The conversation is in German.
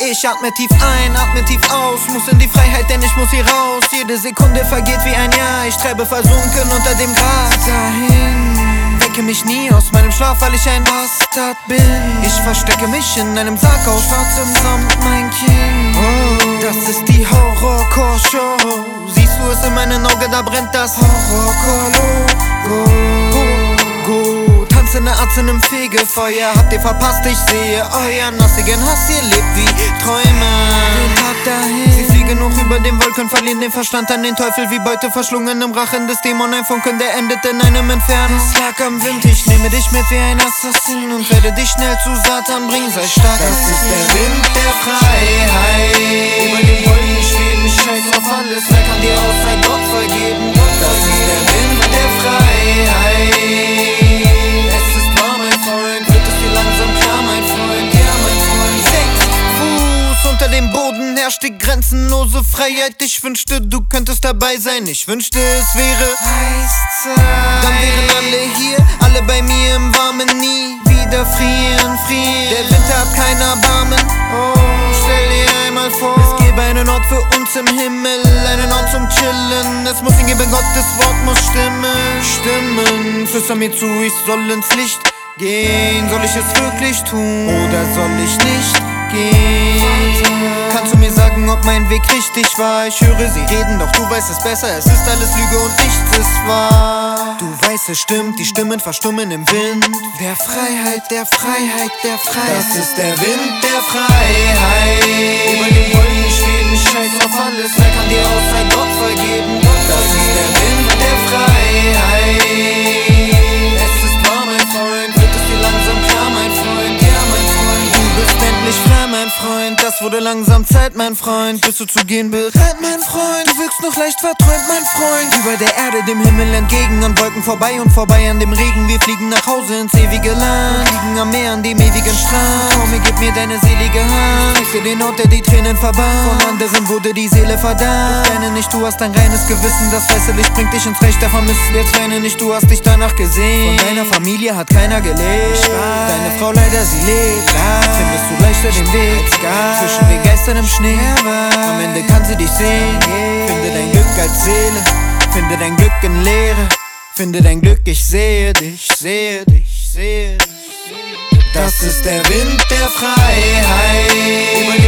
Ich atme tief ein, atme tief aus, muss in die Freiheit, denn ich muss hier raus. Jede Sekunde vergeht wie ein Jahr, ich treibe versunken unter dem Gras. Dahin, wecke mich nie aus meinem Schlaf, weil ich ein Bastard bin. Ich verstecke mich in einem Sarg aus schwarzem Samt, mein Kind. Das ist die Horrorcore-Show. Siehst du es in meinen Augen, da brennt das Horrorcore-Logo. Tanzende Atzen im Fegefeuer, habt ihr verpasst, ich sehe euren nassigen Hass, ihr lebt wie Träume. Den Tag dahin, sie fliegen hoch über den Wolken, verlieren den Verstand an den Teufel wie Beute, verschlungen im Rachen des Dämon, ein Funken, der endet in einem Inferno. Es lag am Wind, ich nehme dich mit wie ein Assassin und werde dich schnell zu Satan bringen, sei stark. Das ist der Wind der Freiheit, über den Wolken schweben, scheiß auf alles, wer kann dir außer Gott vergeben? Das ist der Wind der Freiheit. Unter dem Boden herrscht die grenzenlose Freiheit. Ich wünschte, du könntest dabei sein. Ich wünschte, es wäre Eiszeit. Dann wären alle hier, alle bei mir im Warmen. Nie wieder frieren. Der Winter hat kein Erbarmen. Stell dir einmal vor, es gäbe einen Ort für uns im Himmel, einen Ort zum Chillen. Es muss ihn geben, Gottes Wort muss stimmen. Flüster mir zu, ich soll ins Licht gehen. Soll ich es wirklich tun oder soll ich nicht gehen? Kannst du mir sagen, ob mein Weg richtig war? Ich höre sie reden, doch du weißt es besser. Es ist alles Lüge und nichts ist wahr. Du weißt, es stimmt, die Stimmen verstummen im Wind. Der Freiheit, der Freiheit, der Freiheit. Das ist der Wind der Freiheit. Über den Wolken schweben, scheiß auf alles. Wer kann dir außer Gott vergeben? Das ist der Wind der Freiheit. Es ist wahr, mein Freund, wird es dir langsam klar, mein Freund. Ja, mein Freund, du bist endlich frei, mein Freund. Das wurde langsam Zeit, mein Freund. Bist du zu gehen bereit, mein Freund? Du wirkst noch leicht verträumt, mein Freund. Über der Erde dem Himmel entgegen, an Wolken vorbei und vorbei an dem Regen. Wir fliegen nach Hause ins ewige Land, liegen am Meer an dem ewigen Strand. Komm, mir, gib mir deine selige Hand. Ich zeig dir den Ort, der die Tränen verbannt. Von anderen wurde die Seele verdammt. Doch deine nicht, du hast ein reines Gewissen. Das weiße Licht bringt dich ins Reich der Vermissten. Jetzt weine nicht, du hast dich danach gesehen. Von deiner Familie hat keiner gelebt. Deine Frau leider, sie lebt. Findest du leichter den Weg zwischen den Geistern im Schnee. Am Ende kann sie dich sehen. Finde dein Glück als Seele, finde dein Glück in Leere. Finde dein Glück, ich sehe dich, sehe dich, sehe dich. Das ist der Wind der Freiheit.